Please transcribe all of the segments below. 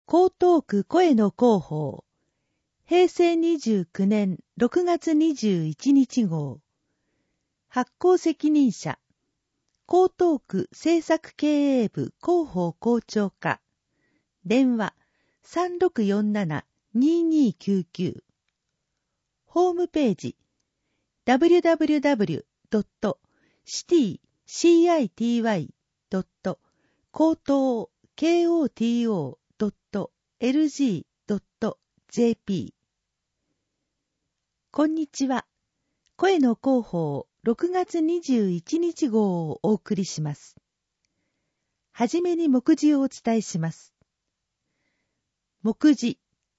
江東区声の広報、平成29年6月21日号。発行責任者、江東区政策経営部広報校長課。電話 3647-2299。ホームページ www.city-koto.lg.jp。 こんにちは。声の広報6月21日号をお送りします。はじめに目次をお伝えします。目次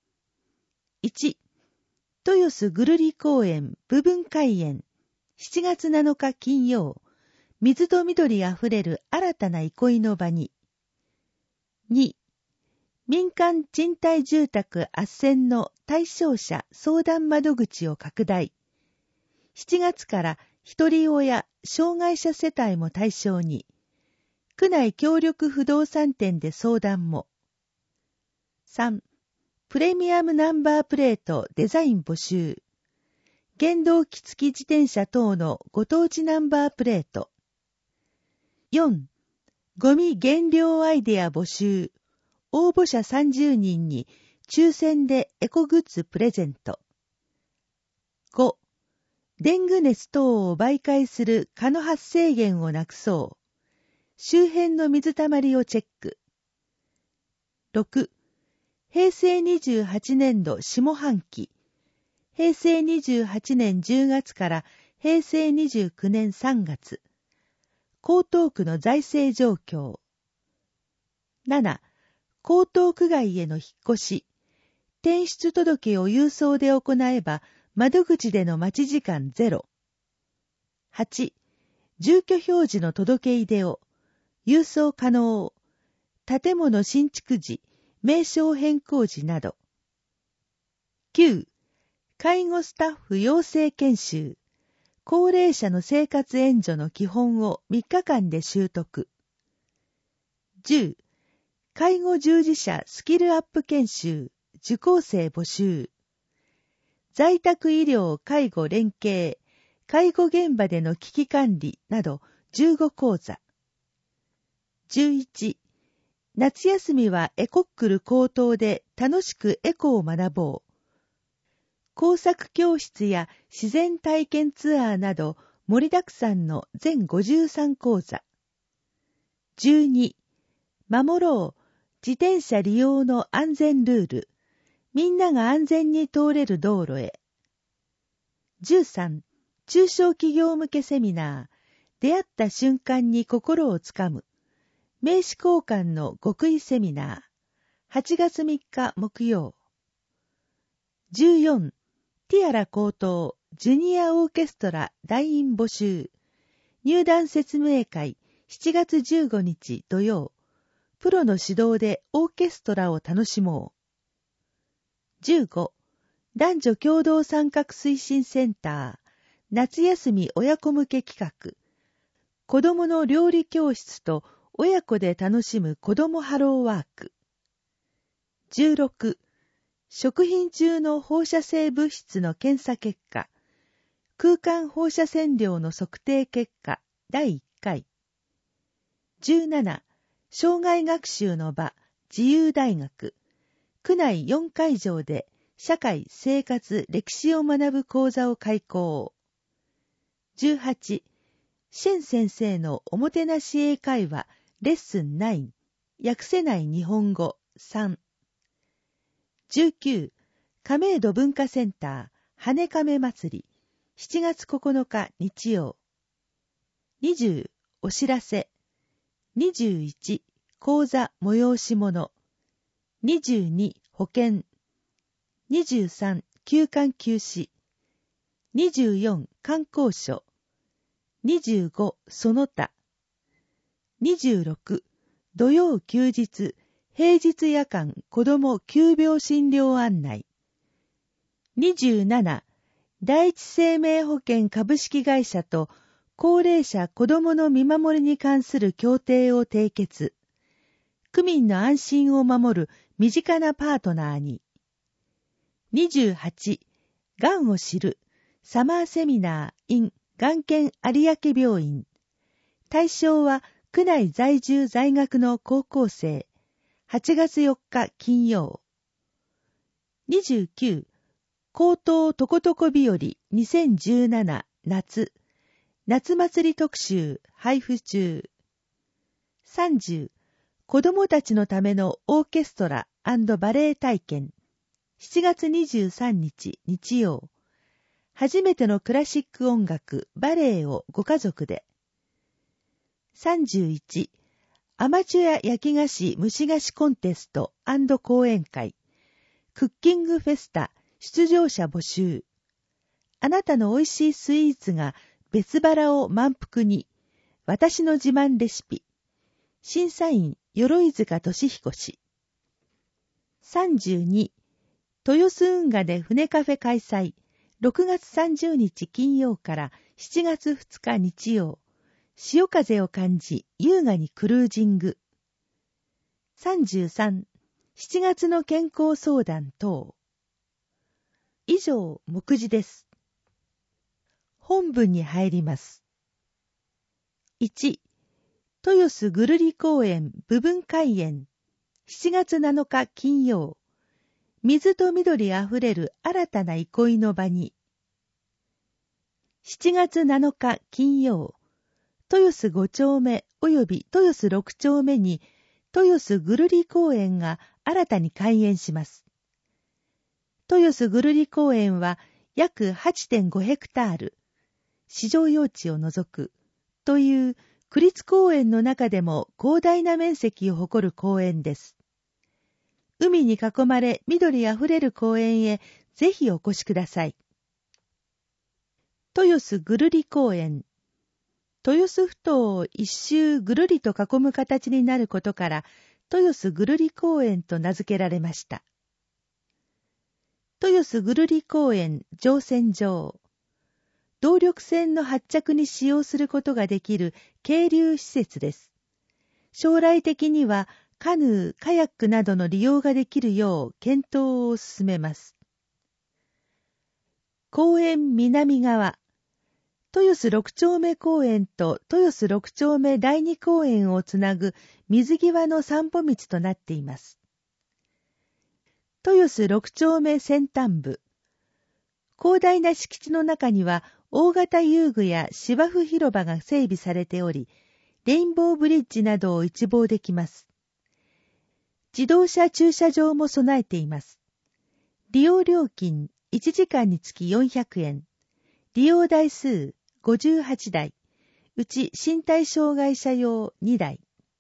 1、豊洲ぐるり公園部分開園、7月7日金曜、水と緑あふれる新たな憩いの場に。2、民間賃貸住宅斡旋の対象者相談窓口を拡大。7月から一人親、障害者世帯も対象に、区内協力不動産店で相談も。3、プレミアムナンバープレートデザイン募集。原動機付き自転車等のご当地ナンバープレート。4、ゴミ減量アイデア募集。応募者30人に抽選でエコグッズプレゼント。5、デング熱等を媒介する蚊の発生源をなくそう。周辺の水たまりをチェック。6、平成28年度下半期。平成28年10月から平成29年3月。江東区の財政状況。7、江東区外への引っ越し。転出届を郵送で行えば、窓口での待ち時間0。8、住居表示の届け出でを、郵送可能。建物新築時、名称変更時など。9、介護スタッフ養成研修。高齢者の生活援助の基本を3日間で習得。10、介護従事者スキルアップ研修。受講生募集。在宅医療介護連携。介護現場での危機管理など15講座。11、夏休みはエコックル高等で楽しくエコを学ぼう。工作教室や自然体験ツアーなど盛りだくさんの全53講座。12、守ろう自転車利用の安全ルール。みんなが安全に通れる道路へ。13、中小企業向けセミナー。出会った瞬間に心をつかむ。名刺交換の極意セミナー。8月3日木曜。14、ティアラ高等ジュニアオーケストラ団員募集。入団説明会7月15日土曜。プロの指導でオーケストラを楽しもう。15、男女共同参画推進センター。夏休み親子向け企画。子供の料理教室と親子で楽しむ子供ハローワーク。16、食品中の放射性物質の検査結果。空間放射線量の測定結果第1回。17、障害学習の場自由大学。区内4会場で社会、生活、歴史を学ぶ講座を開講。18、シェン先生のおもてなし英会話レッスン9。訳せない日本語3。19、亀戸文化センター羽亀祭り。7月9日日曜。20、お知らせ。21、講座催し物。22、保険。23、休館休止。24、観光所。25、その他。26、土曜休日、平日夜間子ども急病診療案内。27、第一生命保険株式会社と高齢者子どもの見守りに関する協定を締結。区民の安心を守る身近なパートナーに。28、がんを知るサマーセミナー in がん研有明病院。対象は区内在住在学の高校生。8月4日金曜。29、高等とことこ日和2017夏。夏祭り特集配布中。30、子供たちのためのオーケストラ&バレエ体験。7月23日日曜。初めてのクラシック音楽バレエをご家族で。31、アマチュア焼き菓子蒸し菓子コンテスト&講演会。クッキングフェスタ出場者募集。あなたの美味しいスイーツが別腹を満腹に。私の自慢レシピ。審査員、鎧塚俊彦氏。32、豊洲運河で船カフェ開催。6月30日金曜から7月2日日曜。潮風を感じ、優雅にクルージング。33、7月の健康相談等。以上、目次です。本文に入ります。1、豊洲ぐるり公園部分開園。7月7日金曜。水と緑あふれる新たな憩いの場に。7月7日金曜。豊洲5丁目及び豊洲6丁目に豊洲ぐるり公園が新たに開園します。豊洲ぐるり公園は約 8.5 ヘクタール、市場用地を除くという区立公園の中でも広大な面積を誇る公園です。海に囲まれ緑あふれる公園へぜひお越しください。豊洲ぐるり公園。豊洲ふ頭を一周ぐるりと囲む形になることから、豊洲ぐるり公園と名付けられました。豊洲ぐるり公園乗船場。動力船の発着に使用することができる係留施設です。将来的にはカヌー、カヤックなどの利用ができるよう検討を進めます。公園南側。豊洲6丁目公園と豊洲6丁目第2公園をつなぐ水際の散歩道となっています。豊洲6丁目先端部。広大な敷地の中には大型遊具や芝生広場が整備されており、レインボーブリッジなどを一望できます。自動車駐車場も備えています。利用料金1時間につき400円。利用台数58台、うち身体障害者用2台。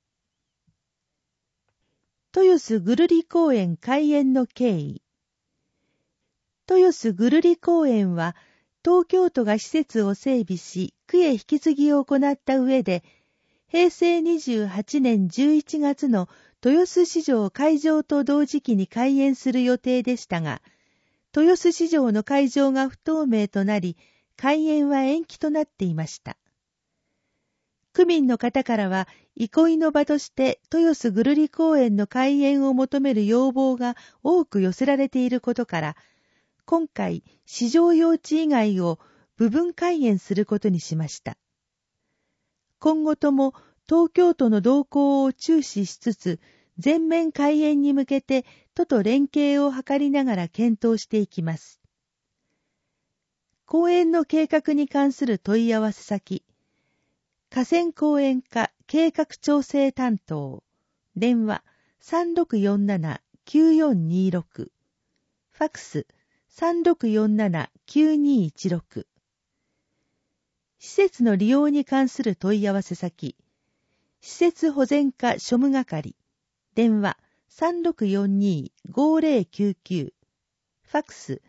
豊洲ぐるり公園開園の経緯。豊洲ぐるり公園は、東京都が施設を整備し、区へ引き継ぎを行った上で、平成28年11月の豊洲市場開場と同時期に開園する予定でしたが、豊洲市場の開場が不透明となり、開園は延期となっていました。区民の方からは、憩いの場として豊洲ぐるり公園の開園を求める要望が多く寄せられていることから、今回、市場用地以外を部分開園することにしました。今後とも東京都の動向を注視しつつ、全面開園に向けて都と連携を図りながら検討していきます。公園の計画に関する問い合わせ先、河川公園課計画調整担当、電話3647-9426、ファクス3647-9216。施設の利用に関する問い合わせ先、施設保全課庶務係、電話3642-5099、ファクス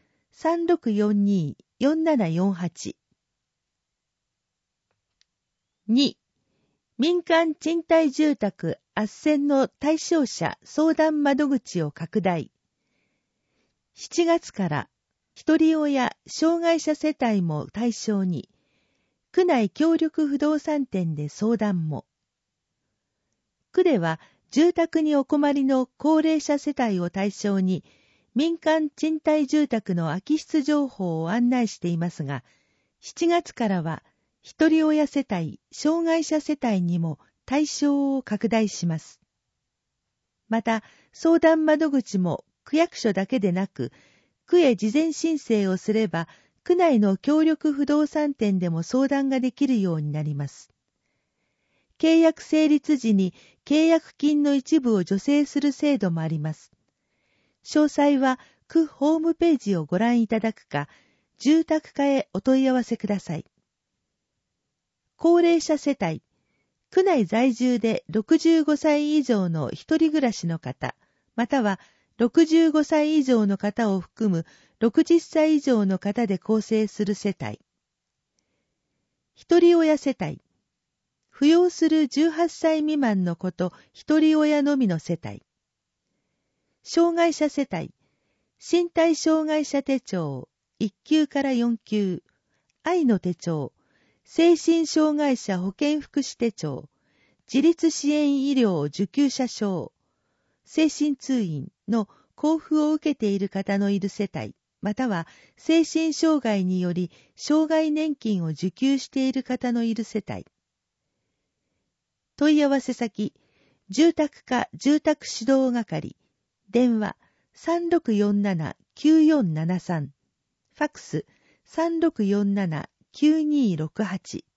3642-4748。2、民間賃貸住宅斡旋の対象者相談窓口を拡大。7月から一人親障害者世帯も対象に、区内協力不動産店で相談も。区では住宅にお困りの高齢者世帯を対象に、民間賃貸住宅の空き室情報を案内していますが、7月からは、一人親世帯、障害者世帯にも対象を拡大します。また、相談窓口も区役所だけでなく、区へ事前申請をすれば、区内の協力不動産店でも相談ができるようになります。契約成立時に契約金の一部を助成する制度もあります。詳細は区ホームページをご覧いただくか、住宅課へお問い合わせください。高齢者世帯、区内在住で65歳以上の一人暮らしの方、または65歳以上の方を含む60歳以上の方で構成する世帯。一人親世帯、扶養する18歳未満の子と一人親のみの世帯。障害者世帯、身体障害者手帳1級から4級、愛の手帳、精神障害者保健福祉手帳、自立支援医療受給者証、精神通院の交付を受けている方のいる世帯、または精神障害により障害年金を受給している方のいる世帯。問い合わせ先、住宅課住宅指導係、電話 3647-9473、ファックス 3647-9268